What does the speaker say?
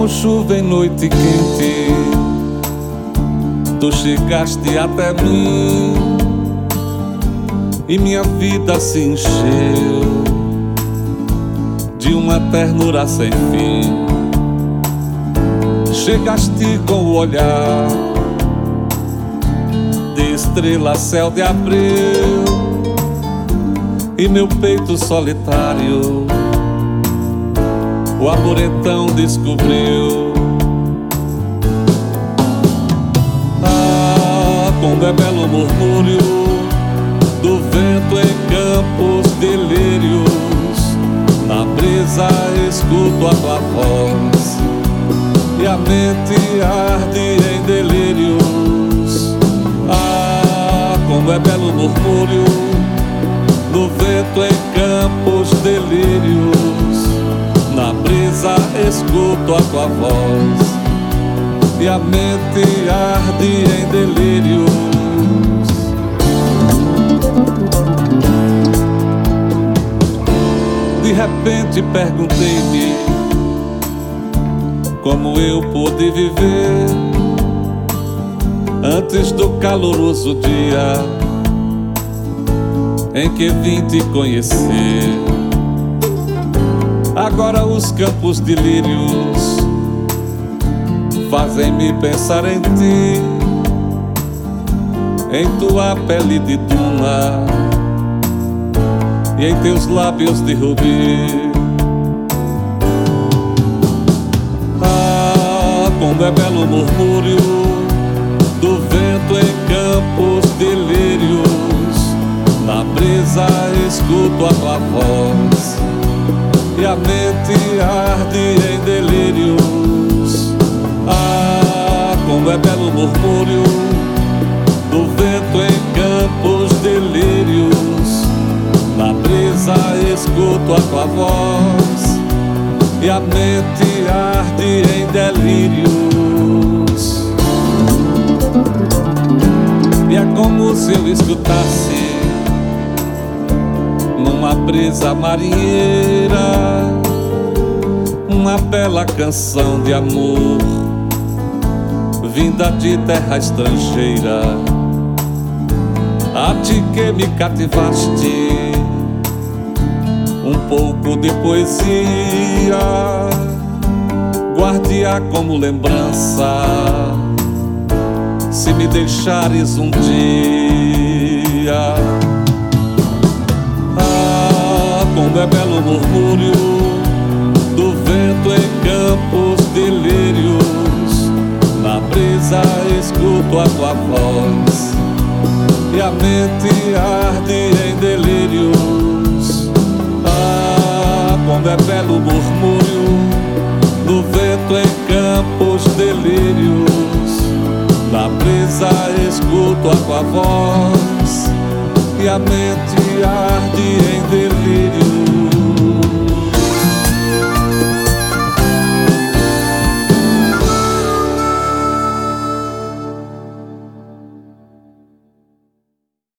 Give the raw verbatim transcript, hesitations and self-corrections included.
como chuva em noite quente, tu chegaste até mim e minha vida se encheu de uma ternura sem fim. Chegaste com o olhar de estrela, céu de abril, e meu peito solitário o amor então descobriu. Ah, como é belo o murmúrio do vento em campos delírios, na brisa escuto a tua voz e a mente arde em delírios. Ah, como é belo o murmúrio do vento em campos delírios, na brisa escuto a tua voz e a mente arde em delírios. De repente perguntei-me como eu pude viver antes do caloroso dia em que vim te conhecer. Agora os campos de lírios fazem-me pensar em ti, em tua pele de duna e em teus lábios de rubi. Ah, como é belo o murmúrio do vento em campos de lírios, na brisa escuto a tua voz e a mente arde em delírios. Ah, como é belo o murmúrio do vento em campos delírios, na brisa escuto a tua voz e a mente arde em delírios. E é como se eu escutasse numa brisa marinheira uma bela canção de amor vinda de terra estrangeira. A ti que me cativaste um pouco de poesia, guarde-a como lembrança se me deixares um dia. Como é belo o murmúrio do vento em campos delírios, na brisa escuto a tua voz e a mente arde em delírios. Ah, como é belo o murmúrio do vento em campos delírios, na brisa escuto a tua voz e a mente arde em delírio.